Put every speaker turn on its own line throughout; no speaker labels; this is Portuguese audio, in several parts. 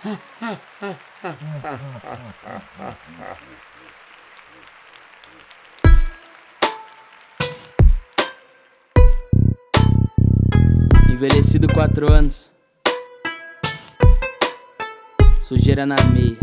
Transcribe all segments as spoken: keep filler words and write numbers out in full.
Envelhecido quatro anos, sujeira na meia.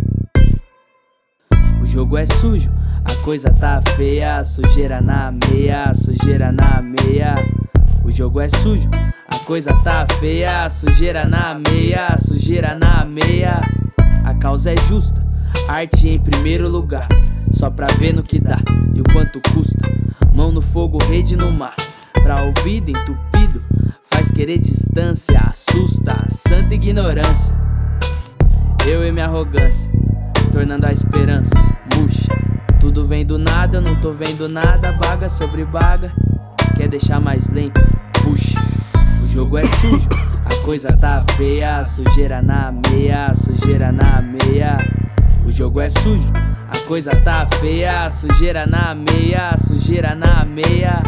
O jogo é sujo, a coisa tá feia. Sujeira na meia, sujeira na meia. O jogo é sujo, a coisa tá feia. Sujeira na meia, sujeira na meia. A causa é justa, arte em primeiro lugar. Só pra ver no que dá e o quanto custa. Mão no fogo, rede no mar. Pra ouvido entupido, faz querer distância. Assusta a santa ignorância. Eu e minha arrogância, tornando a esperança murcha. Tudo vem do nada, eu não tô vendo nada. Baga sobre baga, quer deixar mais lento, puxa. O jogo é sujo, a coisa tá feia. Sujeira na meia, sujeira na meia. O jogo é sujo, a coisa tá feia. Sujeira na meia, sujeira na meia.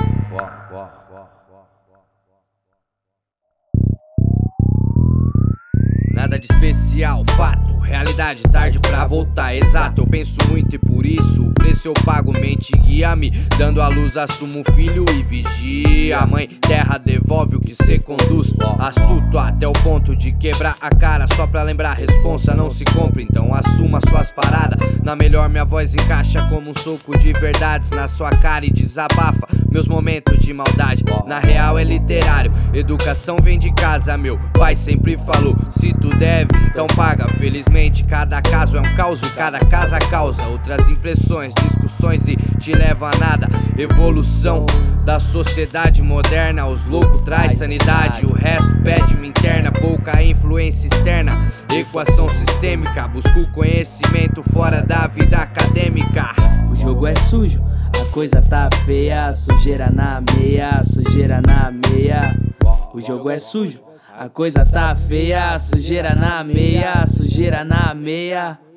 Nada de especial, fato, realidade, tarde pra voltar, exato. Eu penso muito e por isso o preço eu pago. Mente guia-me, dando a luz assumo o filho e vigia. A mãe terra devolve o que cê conduz. Astuto até o ponto de quebrar a cara. Só pra lembrar, responsa não se compra, então assuma suas paradas. Na melhor minha voz encaixa como um soco de verdades na sua cara e desabafa meus momentos de maldade. Na real é literário, educação vem de casa. Meu pai sempre falou, se tu deve, então paga. Felizmente cada caso é um caos, cada casa causa outras impressões, discussões e te leva a nada. Evolução da sociedade moderna, os loucos traz sanidade, o resto pede-me interna. Pouca influência externa, equação sistêmica, busco conhecimento fora da vida acadêmica.
O jogo é sujo, a coisa tá feia. Sujeira na meia, sujeira na meia. O jogo é sujo, a coisa tá feia. Sujeira na meia, sujeira na meia.